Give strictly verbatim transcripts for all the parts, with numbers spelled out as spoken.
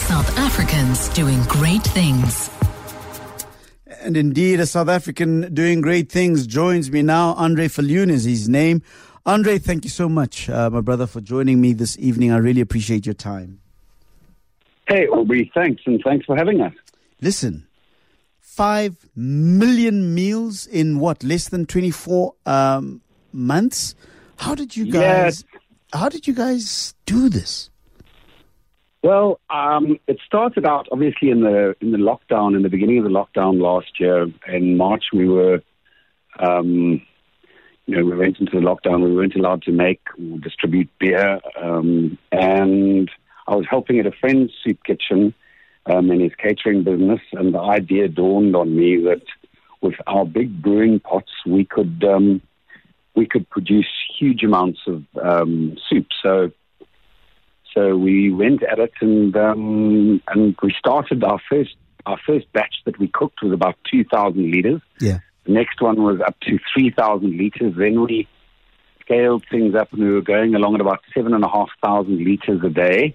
South Africans doing great things. And indeed, a South African doing great things joins me now. Andre Viljoen is his name. Andre, thank you so much, uh, my brother, for joining me this evening. I really appreciate your time. Hey, Aubrey, thanks, and thanks for having us. Listen, five million meals in what, less than twenty-four um, months? How did you guys? Yeah. How did you guys do this? Well, um, it started out obviously in the in the lockdown, in the beginning of the lockdown last year. In March, we were, um, you know, we went into the lockdown. We weren't allowed to make or distribute beer, um, and I was helping at a friend's soup kitchen um, in his catering business, and the idea dawned on me that with our big brewing pots, we could um, we could produce huge amounts of um, soup. So. So we went at it, and um, and we started our first our first batch that we cooked was about two thousand liters. Yeah. The next one was up to three thousand liters. Then we scaled things up, and we were going along at about seven and a half thousand liters a day.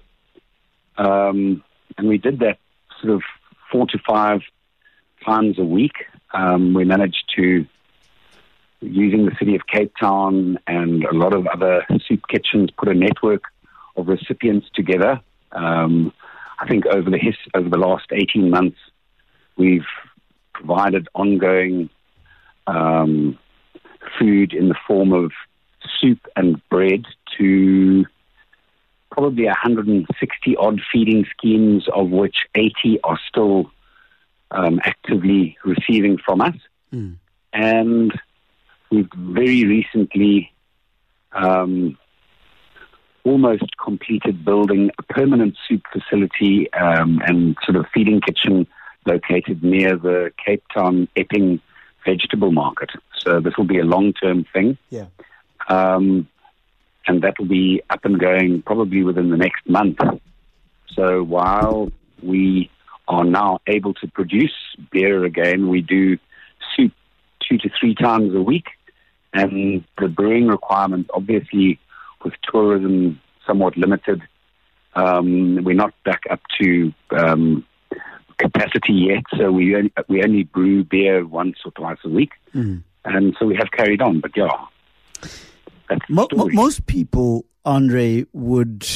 Um, and we did that sort of four to five times a week. Um, we managed to, using the city of Cape Town and a lot of other soup kitchens, put a network of recipients together. Um, I think over the his, over the last eighteen months, we've provided ongoing um, food in the form of soup and bread to probably one hundred sixty odd feeding schemes, of which eighty are still um, actively receiving from us. Mm. And we've very recently um, almost completed building a permanent soup facility um, and sort of feeding kitchen located near the Cape Town Epping vegetable market. So this will be a long-term thing. Yeah. Um, and that will be up and going probably within the next month. So while we are now able to produce beer again, we do soup two to three times a week. And the brewing requirement, obviously, with tourism somewhat limited, um, we're not back up to um, capacity yet, so we only, we only brew beer once or twice a week, mm. and so we have carried on. But yeah, that's Mo- mo- most people, Andre, would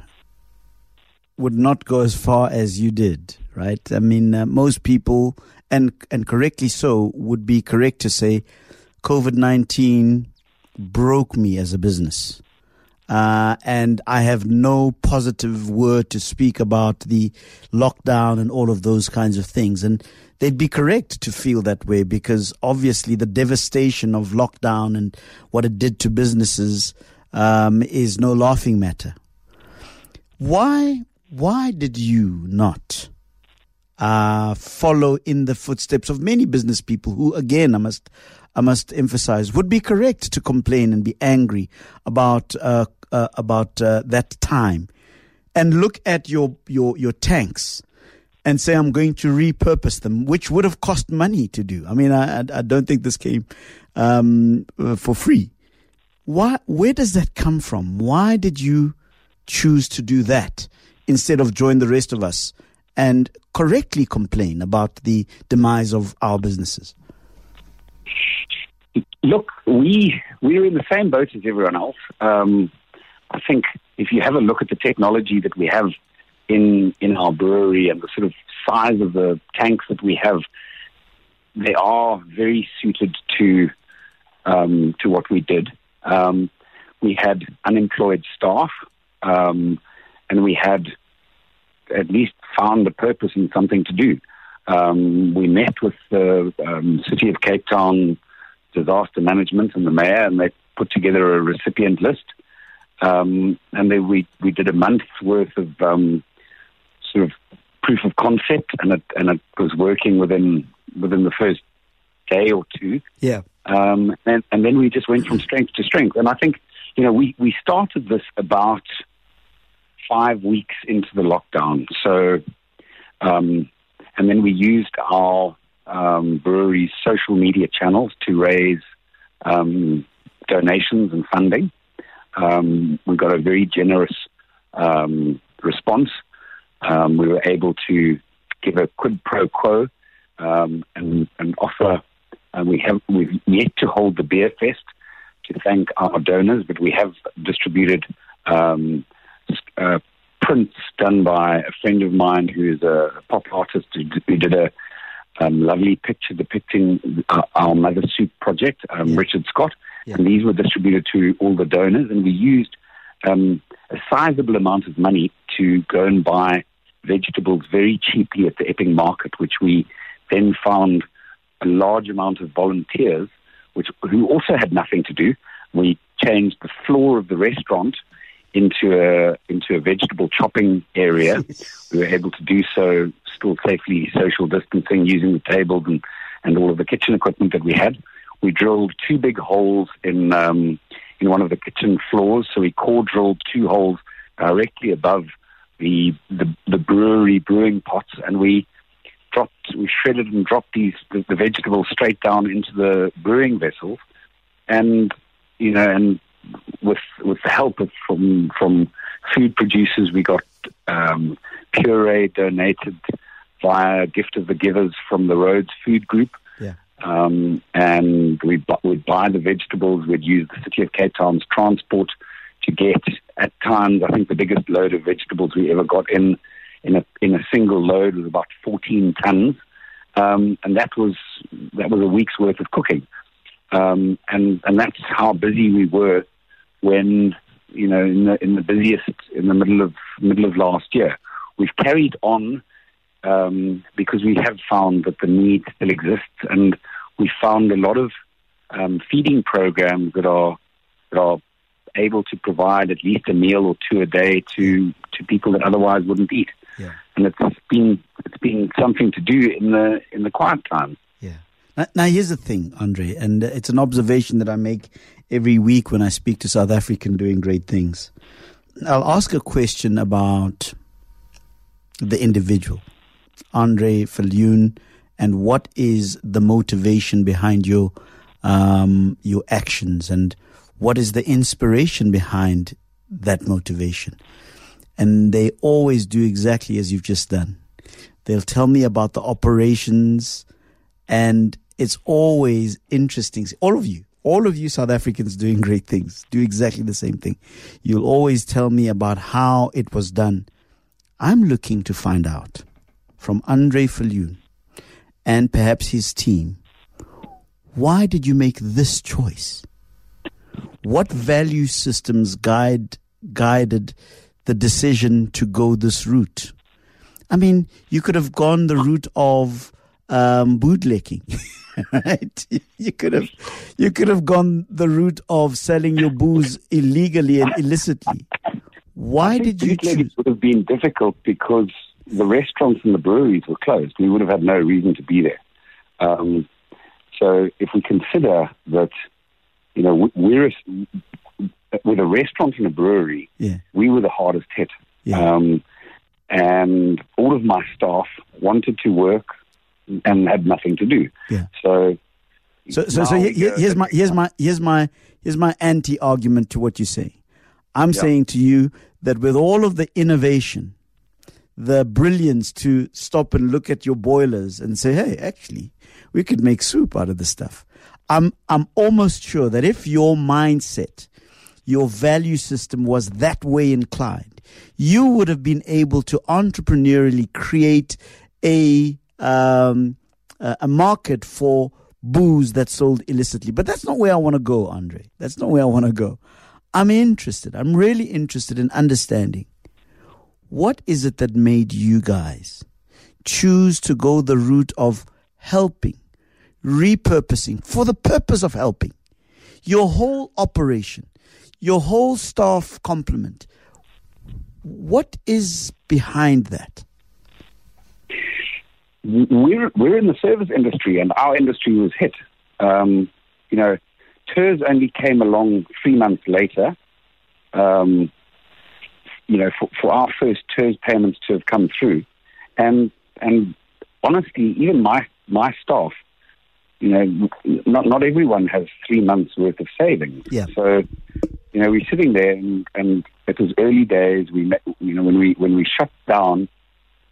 would not go as far as you did, right? I mean, uh, most people, and and correctly so, would be correct to say, COVID nineteen broke me as a business. Uh, and I have no positive word to speak about the lockdown and all of those kinds of things. And they'd be correct to feel that way, because obviously the devastation of lockdown and what it did to businesses um, is no laughing matter. Why, why did you not uh, follow in the footsteps of many business people who, again, I must I must emphasize, would be correct to complain and be angry about uh, uh, about uh, that time, and look at your, your your tanks and say, I'm going to repurpose them, which would have cost money to do. I mean, I, I don't think this came um, for free. Why? Where does that come from? Why did you choose to do that instead of join the rest of us and correctly complain about the demise of our businesses? Look, we we're in the same boat as everyone else. Um, I think if you have a look at the technology that we have in in our brewery and the sort of size of the tanks that we have, they are very suited to um, to what we did. Um, we had unemployed staff, um, and we had at least found a purpose and something to do. Um, we met with the um, City of Cape Town Disaster Management and the mayor, and they put together a recipient list. Um, and then we, we did a month's worth of um, sort of proof of concept, and it and it was working within within the first day or two. Yeah. Um, and, and then we just went from strength to strength. And I think, you know, we, we started this about five weeks into the lockdown. So, um, and then we used our um, brewery's social media channels to raise um, donations and funding. Um, we got a very generous um, response. Um, we were able to give a quid pro quo um, and, and offer. And we have we've yet to hold the Beer Fest to thank our donors, but we have distributed um, uh, prints done by a friend of mine who is a pop artist who did a um, lovely picture depicting our, our Mother Soup project, um, yeah. Richard Scott, yeah. and these were distributed to all the donors, and we used um, a sizable amount of money to go and buy vegetables very cheaply at the Epping market, which we then found a large amount of volunteers which who also had nothing to do. We changed the floor of the restaurant into a into a vegetable chopping area. We were able to do so still safely, social distancing, using the tables and, and all of the kitchen equipment that we had. We drilled two big holes in um, in one of the kitchen floors. So we core drilled two holes directly above the the, the brewery brewing pots, and we dropped, we shredded and dropped these the, the vegetables straight down into the brewing vessels, and you know, and with with the help of from from food producers, we got um, puree donated via Gift of the Givers from the Rhodes Food Group. Yeah. Um, and we we'd buy the vegetables. We'd use the City of Cape Town's transport to get, at times, I think the biggest load of vegetables we ever got in in a in a single load was about fourteen tons, um, and that was that was a week's worth of cooking. Um, and and that's how busy we were when, you know, in the in the busiest in the middle of middle of last year. We've carried on um, because we have found that the need still exists, and we found a lot of um, feeding programs that are that are able to provide at least a meal or two a day to to people that otherwise wouldn't eat. Yeah. And it's been it's been something to do in the in the quiet time. Yeah. Now, now here's the thing, Andre, and it's an observation that I make every week when I speak to South African doing great things. I'll ask a question about the individual, Andre Viljoen, and what is the motivation behind your um, your actions, and what is the inspiration behind that motivation? And they always do exactly as you've just done. They'll tell me about the operations, and it's always interesting. All of you, all of you South Africans doing great things, do exactly the same thing. You'll always tell me about how it was done. I'm looking to find out from Andre Viljoen and perhaps his team, why did you make this choice? What value systems guide guided the decision to go this route? I mean, you could have gone the route of um, bootlicking, right? You could have, you could have gone the route of selling your booze illegally and illicitly. Why did you choose? It would have been difficult because the restaurants and the breweries were closed. We would have had no reason to be there. Um, so if we consider that, you know, we're a, with a restaurant and a brewery, yeah. we were the hardest hit. Yeah. Um, and all of my staff wanted to work and had nothing to do. Yeah. So, so, so, so here, here's my here's my here's my here's my anti-argument to what you say. I'm yeah. saying to you that with all of the innovation, the brilliance to stop and look at your boilers and say, hey, actually, we could make soup out of this stuff. I'm I'm almost sure that if your mindset, your value system was that way inclined, you would have been able to entrepreneurially create a um, a market for booze that's sold illicitly. But that's not where I want to go, Andre. That's not where I want to go. I'm interested. I'm really interested in understanding what is it that made you guys choose to go the route of helping, repurposing for the purpose of helping your whole operation, your whole staff complement. What is behind that? We're we're in the service industry, and our industry was hit. Um, you know, T E R S only came along three months later. Um, you know, for, for our first T E R S payments to have come through, and and honestly, even my my staff, you know, not not everyone has three months worth of savings. Yeah. So, you know, we're sitting there, and, and it was early days. We met, you know, when we when we shut down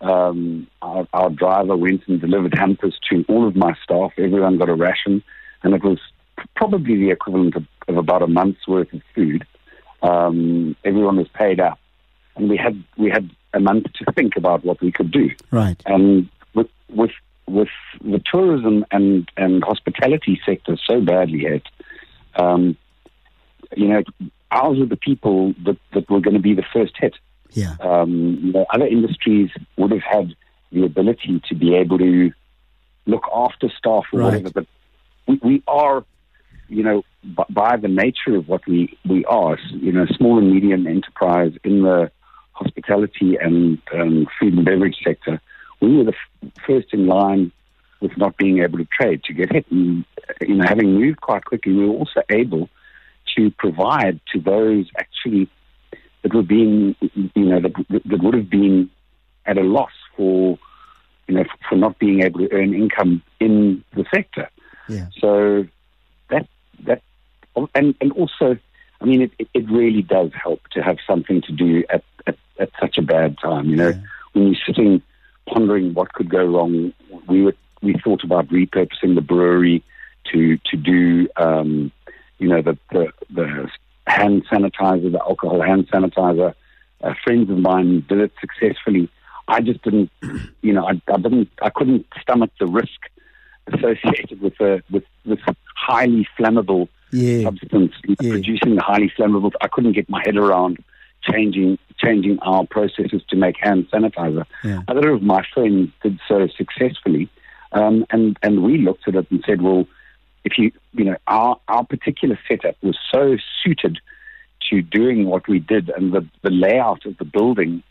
Um, our, our driver went and delivered hampers to all of my staff. Everyone got a ration, and it was probably the equivalent of, of about a month's worth of food. Um, everyone was paid up, and we had we had a month to think about what we could do. Right. And with with with the tourism and, and hospitality sector so badly hit, um, you know, ours were the people that, that were going to be the first hit. Yeah. Um, you know, other industries would have had the ability to be able to look after staff or Right. whatever, but we, we are, you know, b- by the nature of what we, we are, you know, small and medium enterprise in the hospitality and um, food and beverage sector, we were the f- first in line with not being able to trade, to get hit. And, you know, having moved quite quickly, we were also able to provide to those actually that were being, you know, that, that would have been at a loss for, you know, for not being able to earn income in the sector. Yeah. So that, that, and, and also, I mean, it, it really does help to have something to do at, at, at such a bad time. You know, Yeah. when you're sitting pondering what could go wrong, we were, we thought about repurposing the brewery to to do, um, you know, the, the the hand sanitizer, the alcohol hand sanitizer. Uh, friends of mine did it successfully. I just didn't, you know, I, I didn't, I couldn't stomach the risk associated with the with this highly flammable Yeah. substance, Yeah. producing the highly flammable. I couldn't get my head around changing changing our processes to make hand sanitizer. Yeah. Other of my friends did so successfully, um, and and we looked at it and said, well, if you you know our our particular setup was so suited to doing what we did, and the the layout of the building,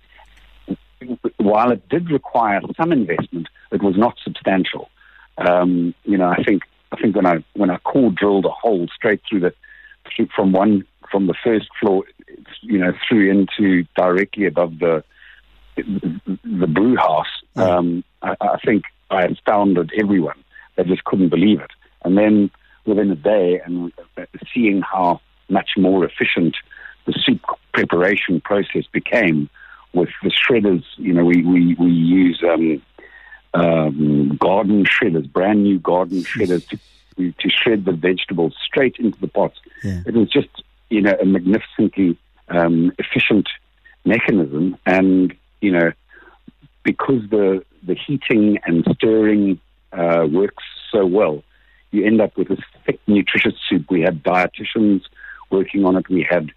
while it did require some investment, it was not substantial. Um, you know, I think I think when I when I core drilled a hole straight through the through, from one from the first floor, you know, through into directly above the the brew house, um, I, I think I astounded everyone. They just couldn't believe it. And then within a day, and seeing how much more efficient the soup preparation process became with the shredders, you know, we we we use um, um, garden shredders, brand new garden shredders to to shred the vegetables straight into the pots. Yeah. It was just, you know, a magnificently um, efficient mechanism, and you know, because the the heating and stirring uh, works so well, you end up with this thick, nutritious soup. We had dietitians working on it. We had,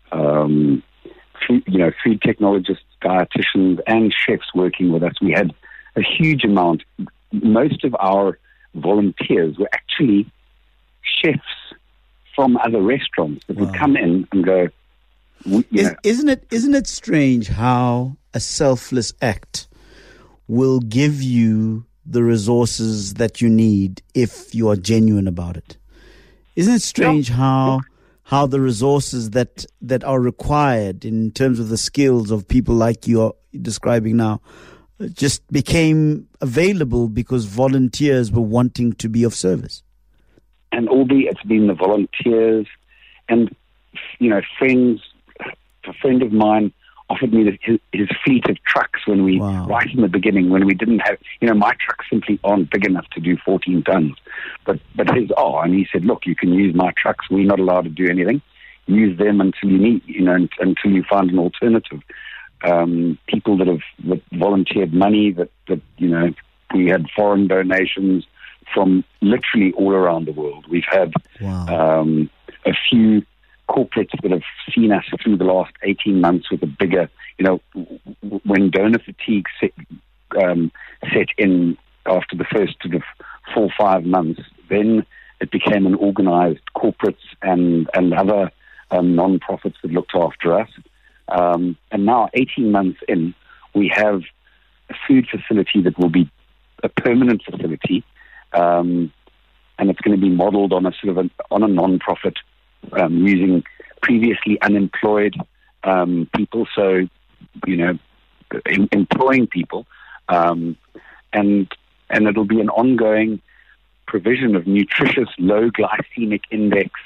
um, food, you know, food technologists, dietitians, and chefs working with us. We had a huge amount. Most of our volunteers were actually chefs from other restaurants that Wow. would come in and go, we, you Is, know, isn't it isn't it strange how a selfless act will give you the resources that you need if you are genuine about it? Isn't it strange Yeah. how how the resources that that are required in terms of the skills of people like you are describing now just became available because volunteers were wanting to be of service? and albeit it's been the volunteers and, you know, friends. A friend of mine offered me the, his, his fleet of trucks when we, Wow. right in the beginning, when we didn't have, you know, my trucks simply aren't big enough to do fourteen tons, but but his are, and he said, look, you can use my trucks. We're not allowed to do anything. Use them until you need, you know, until you find an alternative. Um, people that have that volunteered money, that that you know, we had foreign donations from literally all around the world. We've had Wow. um, a few corporates that have seen us through the last eighteen months with a bigger, you know, w- when donor fatigue set, um, set in after the first sort of four or five months, then it became an organized corporates and, and other um, non-profits that looked after us. Um, and now, eighteen months in, we have a food facility that will be a permanent facility, um, and it's going to be modeled on a sort of a, on a non-profit, um, using previously unemployed um, people, so, you know, em- employing people, um, and and it'll be an ongoing provision of nutritious, low glycemic index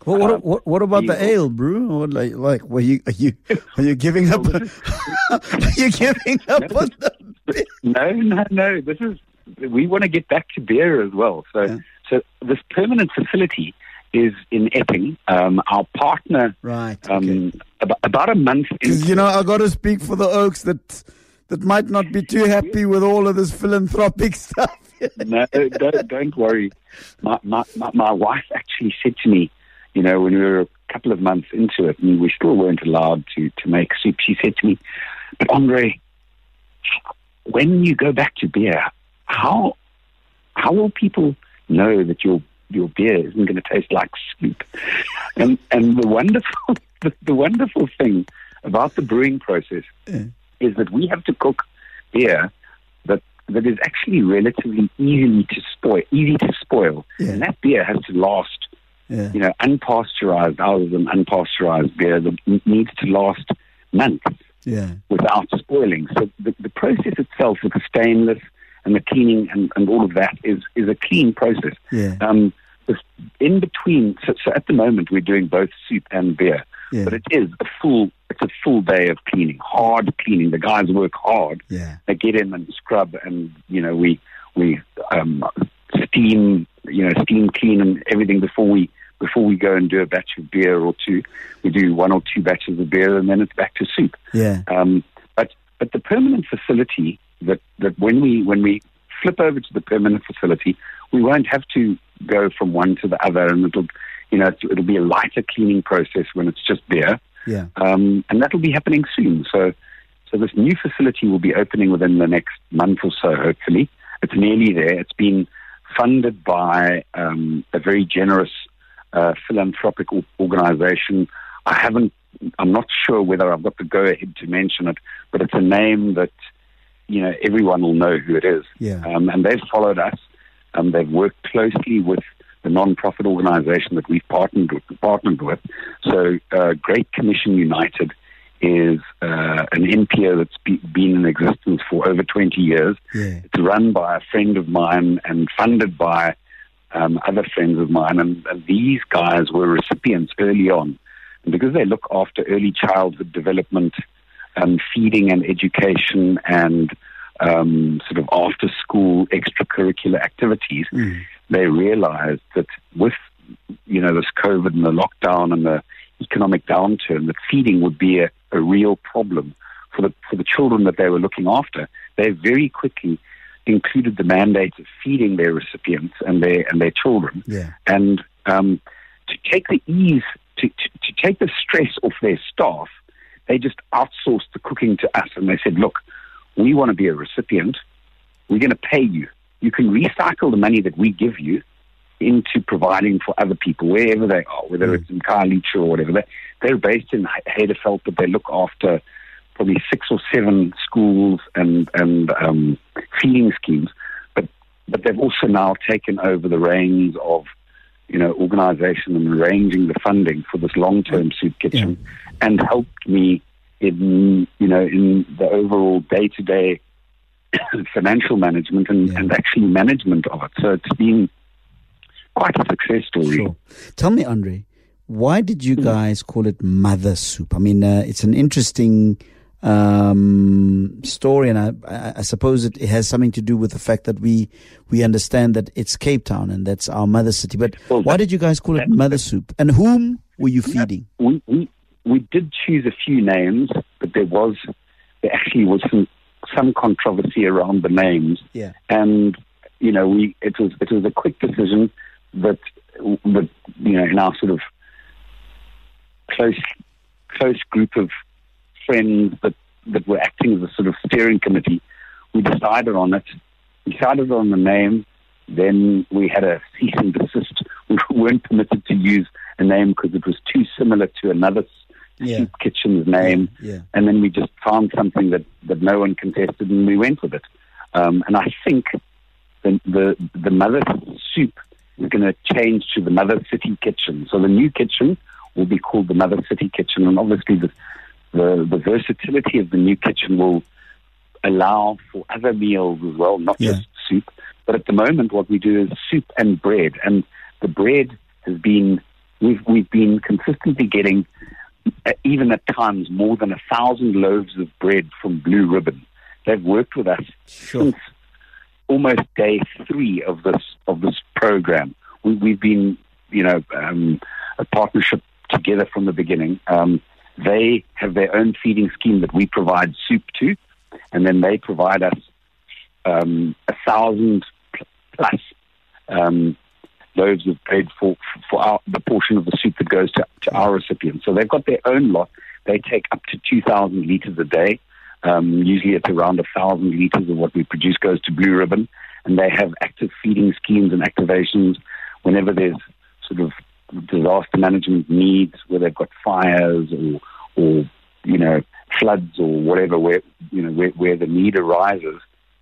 Well, what, uh, what what about the ale, bro? What, like like were you are you are you giving up? Are you giving up on the beer? No, no, no. This is we want to get back to beer as well. So Yeah. so this permanent facility is in Epping. Um, our partner, Right. um, Okay. about, about a month Because into you know I got to speak for the Oaks that that might not be too happy with all of this philanthropic stuff. No, don't, don't worry. My, my, my, my wife actually said to me, you know, when we were a couple of months into it and we still weren't allowed to, to make soup, she said to me, but Andre, when you go back to beer, how how will people know that your your beer isn't going to taste like soup? And and the wonderful the, the wonderful thing about the brewing process Yeah. is that we have to cook beer that that is actually relatively easily to spoil, easy to spoil, Yeah. and that beer has to last. Yeah. You know, unpasteurized, ours is an unpasteurized beer that n- needs to last months Yeah. without spoiling. So the, the process itself with the stainless and the cleaning and, and all of that is is a clean process. Yeah. Um, this in between, so, so at the moment we're doing both soup and beer, Yeah. but it is a full it's a full day of cleaning, hard cleaning. The guys work hard. Yeah. They get in and scrub, and you know we we um, steam, you know, steam clean and everything before we before we go and do a batch of beer or two. We do one or two batches of beer, and then it's back to soup. Yeah. Um, but but the permanent facility that, that when we when we flip over to the permanent facility, we won't have to go from one to the other, and it'll you know it'll be a lighter cleaning process when it's just beer. Yeah. Um, and that'll be happening soon. So, so this new facility will be opening within the next month or so, hopefully. It's nearly there. It's been funded by um, a very generous uh, philanthropic organization. I haven't, I'm not sure whether I've got the go-ahead to mention it, but it's a name that, you know, everyone will know who it is. Yeah. Um, and they've followed us. Um, they've worked closely with the non-profit organization that we've partnered with. Partnered with. So uh, Great Commission United is uh, an N P O that's be, been in existence for over twenty years. Yeah. It's run by a friend of mine and funded by um, other friends of mine. And, and these guys were recipients early on. And because they look after early childhood development, um, feeding and education and um, sort of after-school extracurricular activities, Mm. they realized that with, you know, this COVID and the lockdown and the economic downturn, that feeding would be a, a real problem for the for the children that they were looking after. They very quickly included the mandate of feeding their recipients and their and their children, Yeah. and um, to take the ease, to, to to take the stress off their staff, they just outsourced the cooking to us, and they said, "Look, we want to be a recipient. We're going to pay you. You can recycle the money that we give you into providing for other people, wherever they are, whether Mm. it's in Khayelitsha or whatever. They, they're based in Heidelberg, but they look after probably six or seven schools and, and um, feeding schemes. But but they've also now taken over the reins of, you know, organization and arranging the funding for this long-term soup kitchen, Yeah. and helped me in, you know, in the overall day-to-day financial management and, Yeah. and actually management of it. So it's been quite a success story. Sure. Tell me, Andre, why did you guys call it Mother Soup? I mean, uh, it's an interesting um, story, and I, I, I suppose it has something to do with the fact that we we understand that it's Cape Town and that's our mother city. But Well, why that- did you guys call it that- Mother Soup? And whom were you feeding? We, we we did choose a few names, but there was there actually was some some controversy around the names. Yeah. And you know, we it was it was a quick decision that that you know in our sort of close close group of friends that that were acting as a sort of steering committee, we decided on it. We decided on the name. Then we had a cease and desist. We weren't permitted to use a name because it was too similar to another Yeah. soup kitchen's name. Yeah. And then we just found something that, that no one contested, and we went with it. Um, and I think the, the the Mother Soup is going to change to the Mother City Kitchen. So the new kitchen will be called the Mother City Kitchen, and obviously the the, the versatility of the new kitchen will allow for other meals as well, not Yeah. just soup. But at the moment, what we do is soup and bread, and the bread has been we've we've been consistently getting, uh, even at times, more than a thousand loaves of bread from Blue Ribbon. They've worked with us Sure. since almost day three of this of this program. We, we've been, you know, um, a partnership together from the beginning. Um, they have their own feeding scheme that we provide soup to, and then they provide us um, a thousand plus um, loaves of bread for for our, the portion of the soup that goes to, to our recipients. So they've got their own lot. They take up to two thousand liters a day. Um, usually it's around a thousand liters of what we produce goes to Blue Ribbon, and they have active feeding schemes and activations whenever there's sort of disaster management needs, where they've got fires or, or you know, floods or whatever, where you know where, where the need arises.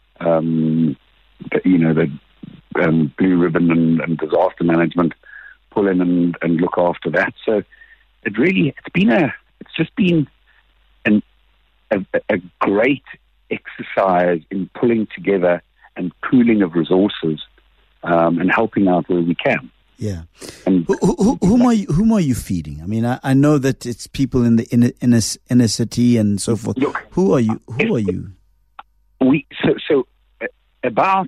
Um, you know, the um, Blue Ribbon and, and disaster management pull in and, and look after that. So it really, it's been a, it's just been an A, a great exercise in pulling together and pooling of resources um, and helping out where we can. Yeah. And Who, who, whom are you? Whom are you feeding? I mean, I, I know that it's people in the inner, inner inner city and so forth. Look, who are you? Who are you? we so so uh, about,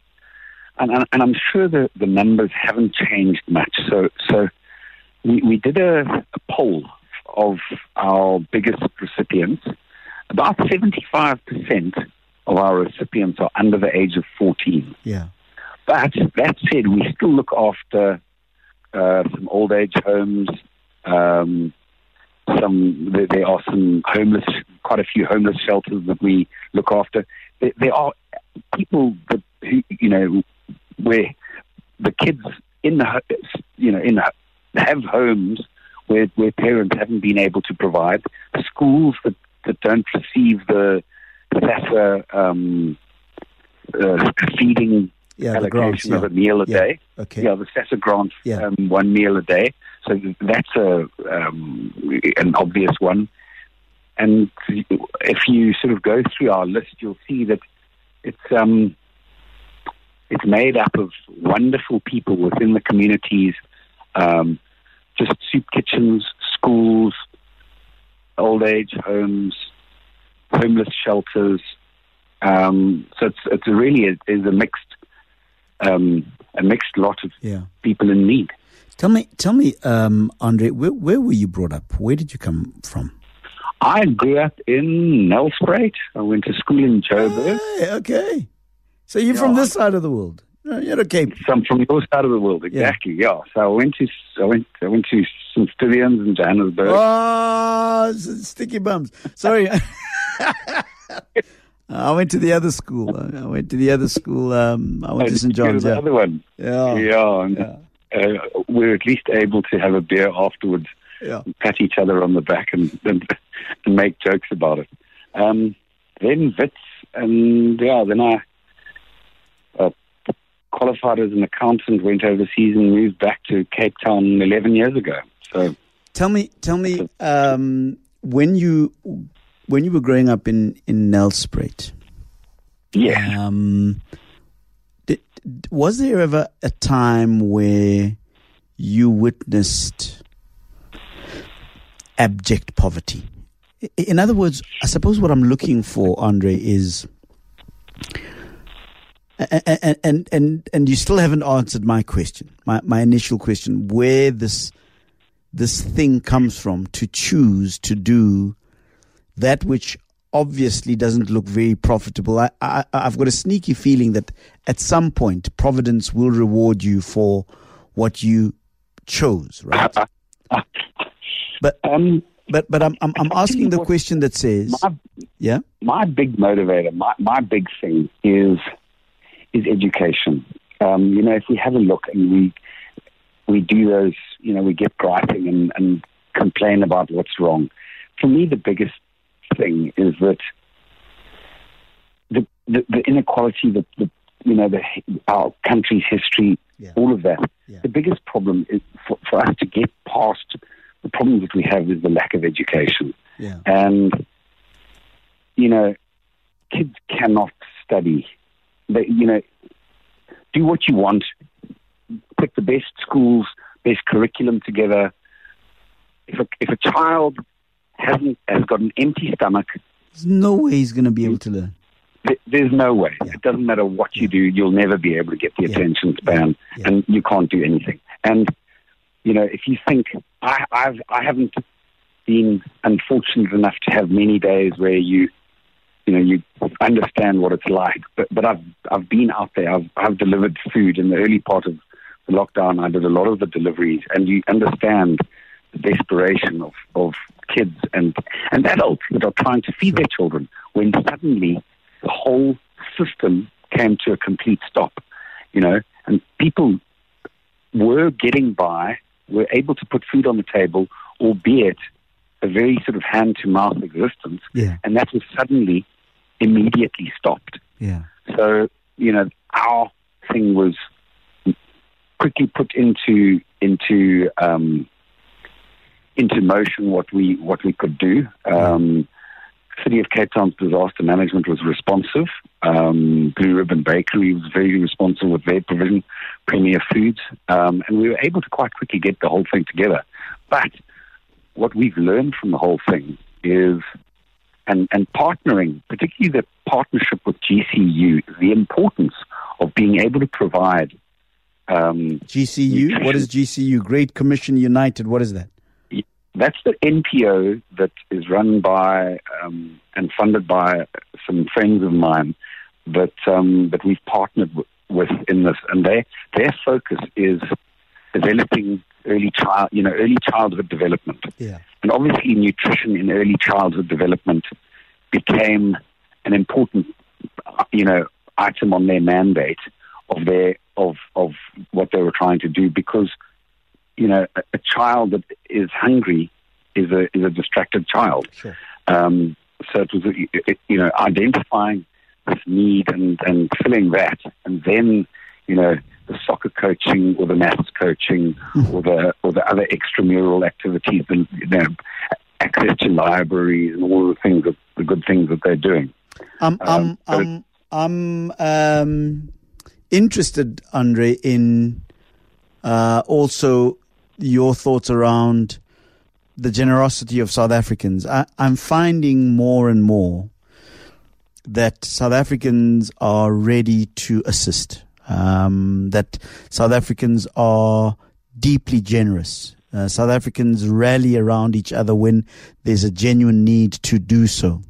and, and and I'm sure the the numbers haven't changed much. So so we we did a, a poll of our biggest recipients. About seventy-five percent of our recipients are under the age of fourteen. Yeah. But that said, we still look after uh, some old age homes. Um, some there, there are some homeless, quite a few homeless shelters that we look after. There, there are people that who, you know, where the kids in the ho- you know in the, have homes where where parents haven't been able to provide. Schools that that don't receive the SASSA um, uh, feeding Yeah, the allocation grants, yeah. of a meal a Yeah. day. Okay. Yeah, the SASSA grant, Yeah. um, one meal a day. So that's a um, an obvious one. And if you sort of go through our list, you'll see that it's um, it's made up of wonderful people within the communities, um, just soup kitchens, schools, old age homes, homeless shelters. Um, so it's it's a really a, is a mixed um, a mixed lot of Yeah. people in need. Tell me, tell me, um, Andre, where, where were you brought up? Where did you come from? I grew up in Nelspruit. I went to school in Joburg. Hey, okay. So you're from Yeah. this side of the world. No, you're okay. So I'm from your side of the world, exactly. Yeah. So I went to I went I went to Saint Stithians in Johannesburg. Oh, s- sticky bums. Sorry. I went to the other school. I went to the other school. Um, I went to Saint John's. The Yeah. other one. Yeah. Yeah. And, Yeah. Uh, we're at least able to have a beer afterwards, Yeah. pat each other on the back, and and, and make jokes about it. Um, then Wits, and yeah, then I uh, qualified as an accountant, went overseas, and moved back to Cape Town eleven years ago. So Tell me, tell me, um, when you when you were growing up in in Nelspruit, yeah, um, did, was there ever a time where you witnessed abject poverty? I- In other words, I suppose what I'm looking for, Andre, is, and and and, and you still haven't answered my question, my, my initial question, where this this thing comes from to choose to do that which obviously doesn't look very profitable. I, I, I've got a sneaky feeling that at some point Providence will reward you for what you chose, right? But um, but but I'm I'm, I'm asking the question that says, my, yeah, my big motivator, my my big thing is is education. Um, you know, if we have a look and we we do those, you know, we get griping and, and complain about what's wrong. For me, the biggest thing is that the the, the inequality, the, the you know, the our country's history, Yeah. all of that. Yeah. The biggest problem is for, for us to get past the problem that we have is the lack of education. yeah, And, you know, kids cannot study. They, you know, do what you want, pick the best schools, there's curriculum together. If a, if a child hasn't has got an empty stomach, there's no way he's going to be able to learn. Th- there's no way. Yeah. It doesn't matter what you Yeah. do, you'll never be able to get the Yeah. attention span, Yeah. and you can't do anything. And you know, if you think I, I've I haven't been unfortunate enough to have many days where you, you know, you understand what it's like. But but I've I've been out there. I've I've delivered food in the early part of the lockdown. I did a lot of the deliveries, and you understand the desperation of, of kids and, and adults that are trying to feed their children when suddenly the whole system came to a complete stop, you know, and people were getting by, were able to put food on the table, albeit a very sort of hand-to-mouth existence, Yeah. and that was suddenly immediately stopped. Yeah. So, you know, our thing was quickly put into into um, into motion what we what we could do. Um, City of Cape Town's disaster management was responsive. Um, Blue Ribbon Bakery was very responsive with their provision, Premier Foods, um, and we were able to quite quickly get the whole thing together. But what we've learned from the whole thing is, and, and partnering, particularly the partnership with G C U, the importance of being able to provide um, G C U? What is G C U? Great Commission United. What is that? That's the N P O that is run by um, and funded by some friends of mine that um, that we've partnered w- with in this, and they their focus is developing early child, you know, early childhood development. Yeah. And obviously, nutrition in early childhood development became an important, you know, item on their mandate of their of of what they were trying to do, because, you know, a, a child that is hungry is a is a distracted child. Sure. Um, so it was, it, you know, identifying this need and, and filling that, and then, you know, the soccer coaching or the maths coaching or the or the other extramural activities, and, you know, access to libraries and all the things that the good things that they're doing. Um, Um, I'm, I'm, I'm um, interested, Andre, in uh, also your thoughts around the generosity of South Africans. I, I'm finding more and more that South Africans are ready to assist, um, that South Africans are deeply generous. Uh, South Africans rally around each other when there's a genuine need to do so.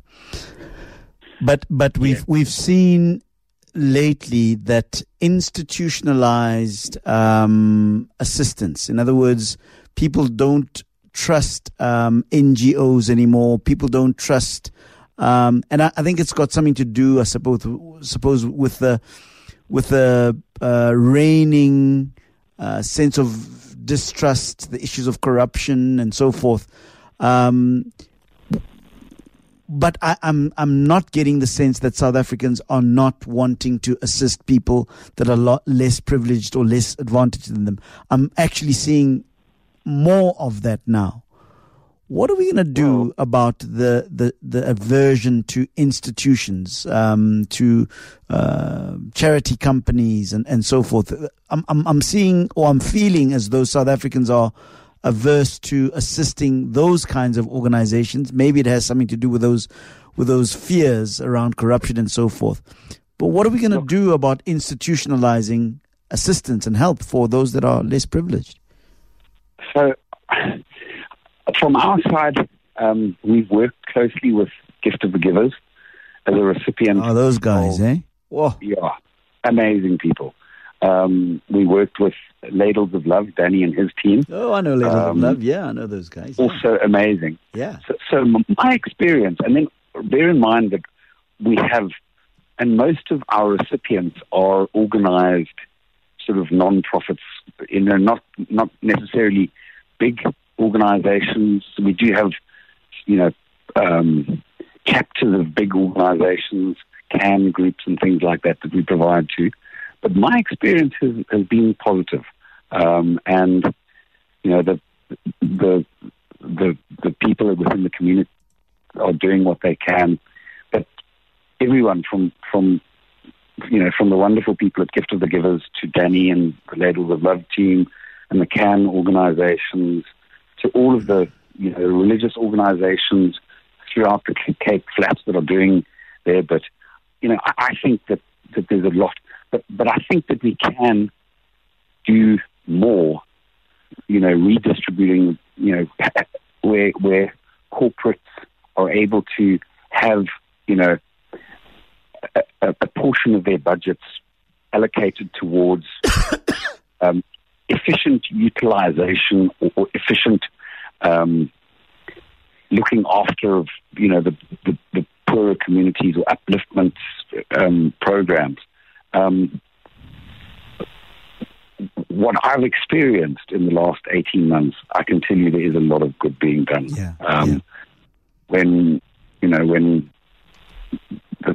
But but we've Yeah. we've seen lately that institutionalized um, assistance. In other words, people don't trust um, N G Os anymore. People don't trust, um, and I, I think it's got something to do, I suppose, suppose with the with the uh, reigning uh, sense of distrust, the issues of corruption, and so forth. Um, But I, I'm I'm not getting the sense that South Africans are not wanting to assist people that are a lot less privileged or less advantaged than them. I'm actually seeing more of that now. What are we going to do Well, about the, the, the aversion to institutions, um, to uh, charity companies, and, and so forth? I'm, I'm I'm seeing, or I'm feeling as though South Africans are averse to assisting those kinds of organizations. Maybe it has something to do with those with those fears around corruption and so forth. But what are we going to do about institutionalizing assistance and help for those that are less privileged? So, from our side, um, we've worked closely with Gift of the Givers as a recipient. Oh, those guys, of, eh? Whoa. Yeah, amazing people. Um, we worked with Ladles of Love, Danny and his team. Oh, I know Ladles of Um, Love. Yeah, I know those guys. Yeah. Also amazing. Yeah. So, so my experience, and then bear in mind that we have, and most of our recipients are organized sort of non-profits, you know, not not necessarily big organizations. We do have, you know, um, chapters of big organizations, C A N groups and things like that that we provide to. But my experience has, has been positive, um, and you know the the the the people within the community are doing what they can. But everyone from from you know from the wonderful people at Gift of the Givers to Danny and the Ladles of Love team, and the CAN organizations, to all of the, you know, religious organizations throughout the Cape Flats that are doing their bit. You know, I, I think that, that there's a lot, but, but I think that we can do more, you know, redistributing, you know, where, where corporates are able to have, you know, a, a portion of their budgets allocated towards um, efficient utilization or, or efficient um, looking after of, you know, the, the, the poorer communities or upliftment um, programs. Um, what I've experienced in the last eighteen months, I can tell you there is a lot of good being done. Yeah, um, yeah. When, you know, when the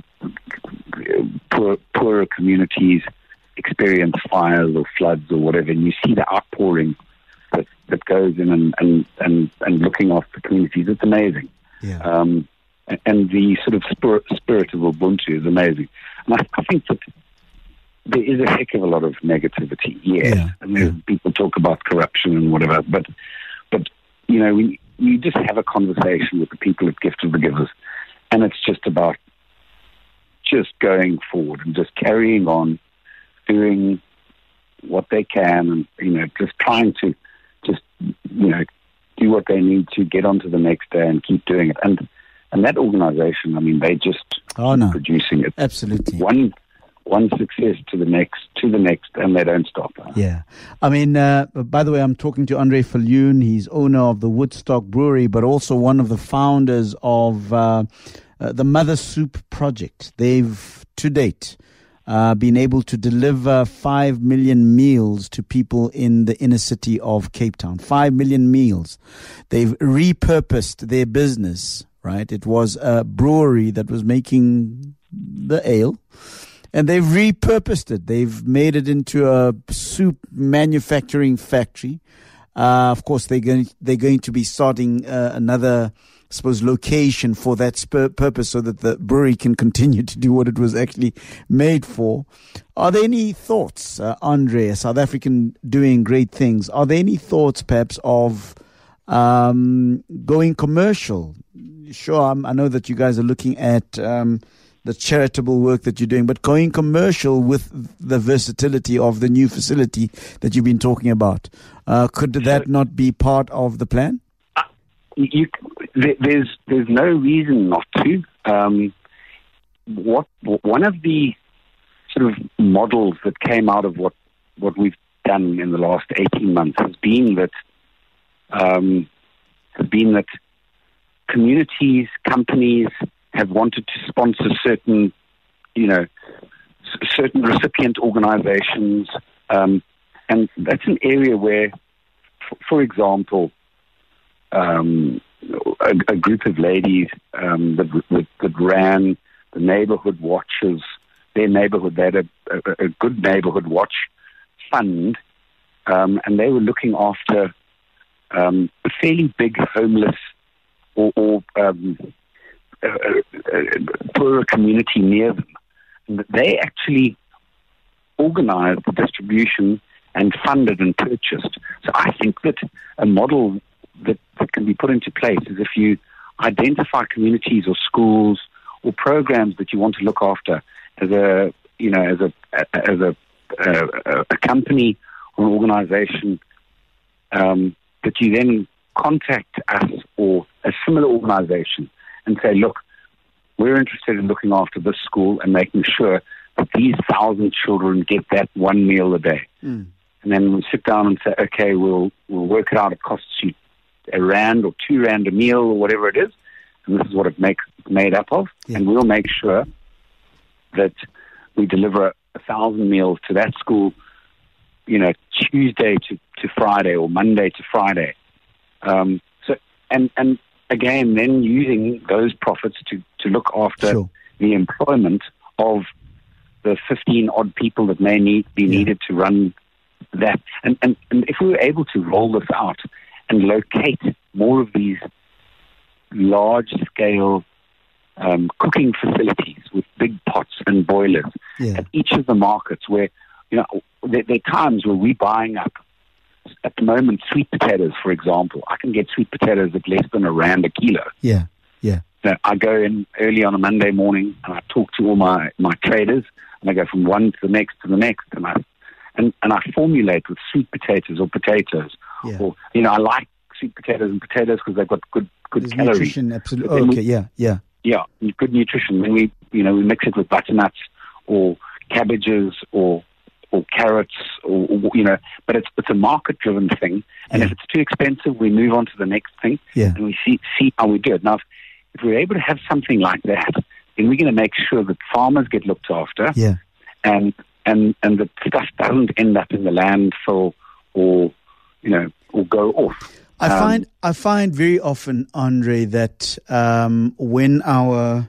poor, poorer communities experience fires or floods or whatever, and you see the outpouring that, that goes in and, and, and, and looking after the communities, it's amazing. Yeah. Um, and, and the sort of spirit, spirit of Ubuntu is amazing. And I, I think that there is a heck of a lot of negativity, yes. Yeah. And yeah. people talk about corruption and whatever, but, but you know, we, you just have a conversation with the people at Gift of the Givers, and it's just about just going forward and just carrying on, doing what they can, and, you know, just trying to just, you know, do what they need to get on to the next day and keep doing it. And and that organization, I mean, they just oh, no. producing it. Absolutely. One one success to the next, to the next, and they don't stop. Yeah. I mean, uh, by the way, I'm talking to Andre Viljoen. He's owner of the Woodstock Brewery, but also one of the founders of uh, uh, the Mother Soup Project. They've, to date, uh, been able to deliver five million meals to people in the inner city of Cape Town. Five million meals. They've repurposed their business, right? It was a brewery that was making the ale, and they've repurposed it. They've made it into a soup manufacturing factory. Uh, of course, they're going, they're going to be starting uh, another, I suppose, location for that spur- purpose, so that the brewery can continue to do what it was actually made for. Are there any thoughts, uh, Andre, a South African doing great things, are there any thoughts perhaps of um, going commercial? Sure, I'm, I know that you guys are looking at um, the charitable work that you're doing, but going commercial with the versatility of the new facility that you've been talking about, uh, could that not be part of the plan? Uh, you, there's there's no reason not to. Um, what one of the sort of models that came out of what what we've done in the last eighteen months has been that um, has been that communities, companies have wanted to sponsor certain, you know, s- certain recipient organizations. Um, and that's an area where, f- for example, um, a, a group of ladies um, that, that, that ran the neighborhood watches, their neighborhood, they had a, a, a good neighborhood watch fund, um, and they were looking after um, a fairly big homeless or, or um, a, a, a poorer community near them. And they actually organized the distribution and funded and purchased. So I think that a model that, that can be put into place is if you identify communities or schools or programs that you want to look after as a, you know, as a as a a, a company or an organization, um, that you then contact us or a similar organization and say, look, we're interested in looking after this school and making sure that these thousand children get that one meal a day. Mm. And then we sit down and say, okay, we'll we'll work it out. It costs you a rand or two rand a meal or whatever it is, and this is what it makes made up of. Yeah. And we'll make sure that we deliver a thousand meals to that school, you know, Tuesday to, to Friday or Monday to Friday. Um, so and and again, then using those profits to, to look after Sure. the employment of the fifteen odd people that may need be Yeah. needed to run that. And, and and if we were able to roll this out and locate more of these large scale um, cooking facilities with big pots and boilers Yeah. at each of the markets, where, you know, there, there are times where we're buying up at the moment, sweet potatoes, for example. I can get sweet potatoes at less than a rand a kilo. Yeah, yeah. So I go in early on a Monday morning and I talk to all my, my traders, and I go from one to the next to the next, and I and, and I formulate with sweet potatoes or potatoes. Yeah. Or, you know, I like sweet potatoes and potatoes because they've got good good There's calories. nutrition, absolutely. Oh, okay, we, yeah, yeah. Yeah, good nutrition. Then we, you know, we mix it with butternuts or cabbages or or carrots, or, or you know, but it's it's a market-driven thing. And Yeah. if it's too expensive, we move on to the next thing, Yeah. and we see see how we do it. Now, if, if we're able to have something like that, then we're going to make sure that farmers get looked after, Yeah. and and and the stuff doesn't end up in the landfill or you know or go off. I Um, find I find very often, Andre, that um, when our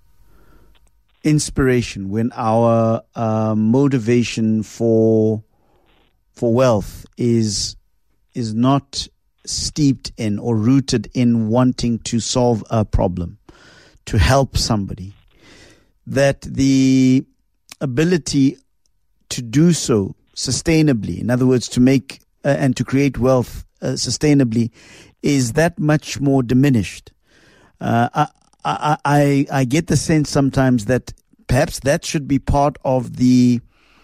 inspiration, when our um, motivation for for wealth is is not steeped in or rooted in wanting to solve a problem, to help somebody, that the ability to do so sustainably, in other words, to make uh, and to create wealth uh, sustainably, is that much more diminished. Uh, I, I, I, I get the sense sometimes that perhaps that should be part of the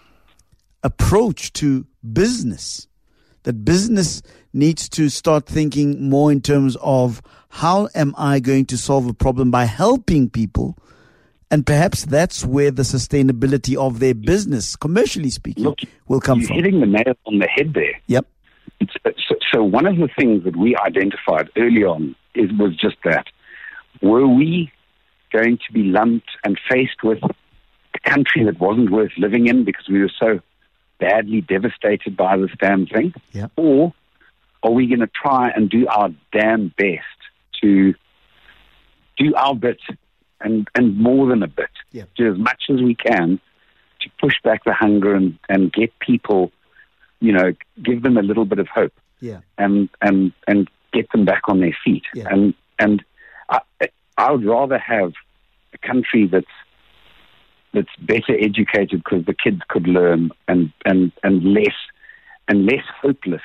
approach to business, that business needs to start thinking more in terms of how am I going to solve a problem by helping people, and perhaps that's where the sustainability of their business, commercially speaking, Look, will come you're from. hitting the nail on the head there. Yep. It's, so, so one of the things that we identified early on is was just that. Were we going to be lumped and faced with a country that wasn't worth living in because we were so badly devastated by this damn thing? Yeah. Or are we going to try and do our damn best to do our bit and, and more than a bit, Yeah. do as much as we can to push back the hunger and, and get people, you know, give them a little bit of hope Yeah. and and and get them back on their feet. Yeah. And and I, I would rather have a country that's that's better educated because the kids could learn, and and and less and less hopeless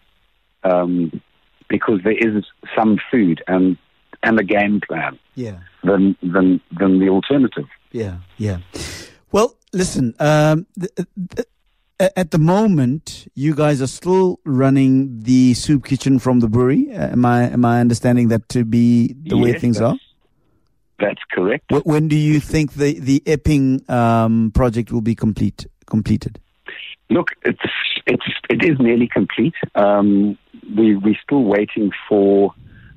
um, because there is some food and and a game plan Yeah. than than than the alternative. Yeah, yeah. Well, listen, um, th- th- at the moment, you guys are still running the soup kitchen from the brewery. Uh, am I am I understanding that to be the way Yes, things are? That's correct. Wh- When do you think the the Epping um, project will be complete completed? Look, it's it's it is nearly complete. Um, we we're still waiting for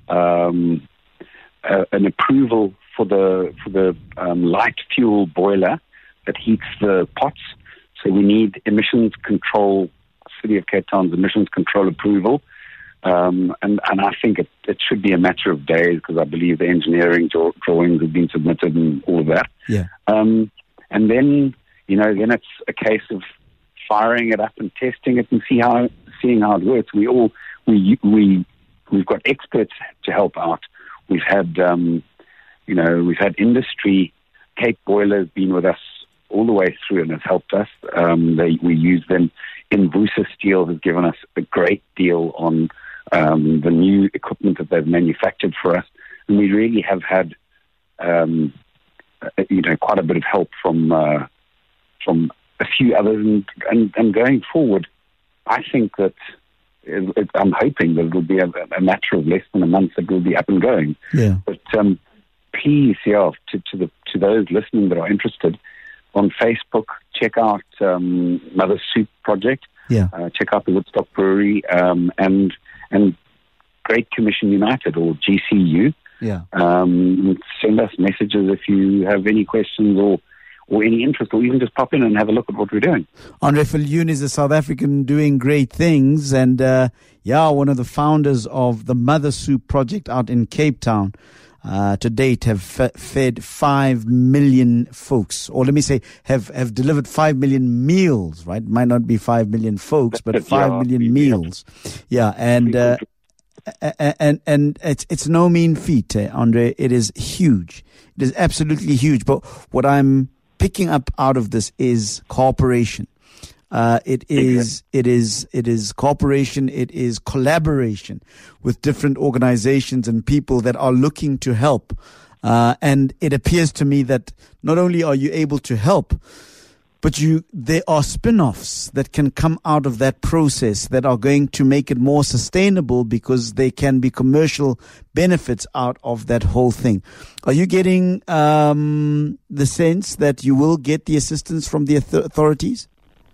um, uh, an approval for the for the um, light fuel boiler that heats the pots. So we need emissions control, City of Cape Town's emissions control approval, um, and and I think it, it should be a matter of days because I believe the engineering draw, drawings have been submitted and all of that. Yeah, Um, and then you know then it's a case of firing it up and testing it and see how seeing how it works. We all we we we've got experts to help out. We've had um, you know we've had industry. Cape Boiler has been with us all the way through and has helped us. Um, they, we use them. Envusa Steel has given us a great deal on um, the new equipment that they've manufactured for us, and we really have had um, uh, you know quite a bit of help from uh, from a few others. And, and, and going forward, I think that it, it, I'm hoping that it will be a, a matter of less than a month that we'll be up and going. yeah, But um, please, yeah, to, to the to those listening that are interested, on Facebook, check out um, Mother Soup Project. yeah. Uh, check out the Woodstock Brewery um, and and Great Commission United, or G C U. Yeah. Um, send us messages if you have any questions or or any interest, or even just pop in and have a look at what we're doing. Andre Viljoen is a South African doing great things, and uh, yeah, one of the founders of the Mother Soup Project out in Cape Town. Uh, to date, have f- fed five million folks, or let me say, have, have delivered five million meals. Right, might not be five million folks, but five Yeah, million we- meals. Yeah, and uh, and and it's it's no mean feat, eh, Andre. It is huge. It is absolutely huge. But what I'm picking up out of this is cooperation. Uh, it is, it is, it is cooperation. It is collaboration with different organizations and people that are looking to help. Uh, and it appears to me that not only are you able to help, but you, there are spin-offs that can come out of that process that are going to make it more sustainable because there can be commercial benefits out of that whole thing. Are you getting um, the sense that you will get the assistance from the authorities?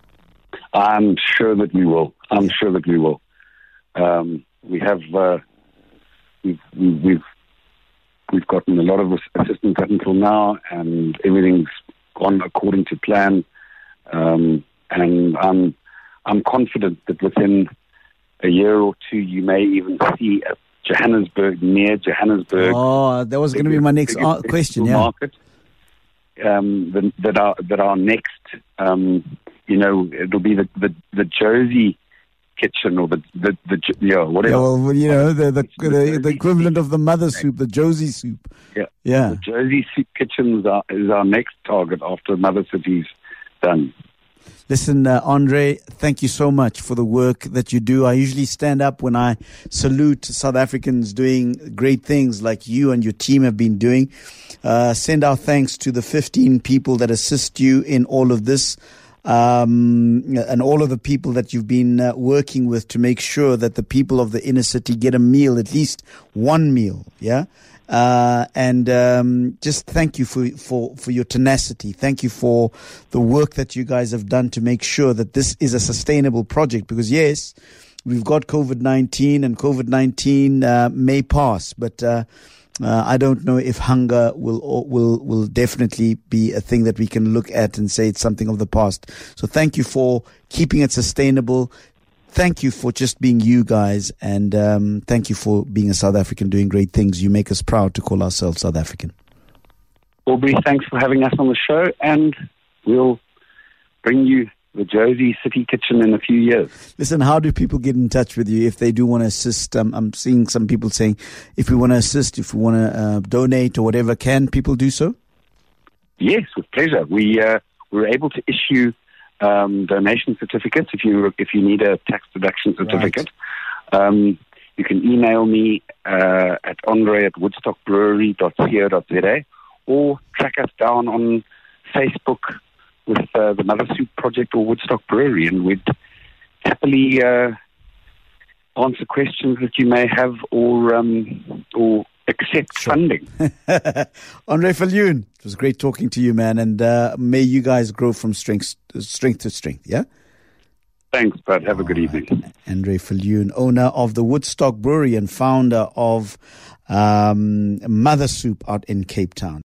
I'm sure that we will. I'm sure that we will. Um, we have uh, we've, we've we've gotten a lot of assistance up until now, and everything's gone according to plan. Um, and I'm I'm confident that within a year or two, you may even see a Johannesburg, near Johannesburg. Oh, that was going to be my next biggest, question. Yeah, market, um, the, that are that are next. Um, you know, it'll be the the, the Josie kitchen or the the, the yeah whatever. Yeah, well, you know, the the the, the, the equivalent of the mother soup, the Josie soup. Yeah, yeah. The Josie soup kitchen is our, is our next target after Mother City's done. Listen, uh, Andre, thank you so much for the work that you do. I usually stand up when I salute South Africans doing great things like you and your team have been doing. Uh, send our thanks to the fifteen people that assist you in all of this, um, and all of the people that you've been uh, working with to make sure that the people of the inner city get a meal, at least one meal, yeah? Uh, and um, just thank you for, for, for your tenacity. Thank you for the work that you guys have done to make sure that this is a sustainable project. Because yes, we've got COVID nineteen, and COVID nineteen uh, may pass, but uh, uh, I don't know if hunger will will will definitely be a thing that we can look at and say it's something of the past. So thank you for keeping it sustainable. Thank you for just being you guys, and um, thank you for being a South African doing great things. You make us proud to call ourselves South African. Aubrey, thanks for having us on the show, and we'll bring you the Josie City Kitchen in a few years. Listen, how do people get in touch with you if they do want to assist? Um, I'm seeing some people saying if we want to assist, if we want to uh, donate or whatever, can people do so? Yes, with pleasure. We, uh, we're able to issue Um, donation certificates if you if you need a tax deduction certificate. Right. Um, you can email me uh, at andre at woodstock brewery dot co dot za or track us down on Facebook with uh, the Mother Soup Project or Woodstock Brewery, and we'd happily uh, answer questions that you may have or um, or accept sure. funding. Andre Viljoen, it was great talking to you, man, and uh, may you guys grow from strength, strength to strength, yeah? Thanks, bud. Have a good All evening. Right. Andre Viljoen, owner of the Woodstock Brewery and founder of um, Mother Soup out in Cape Town.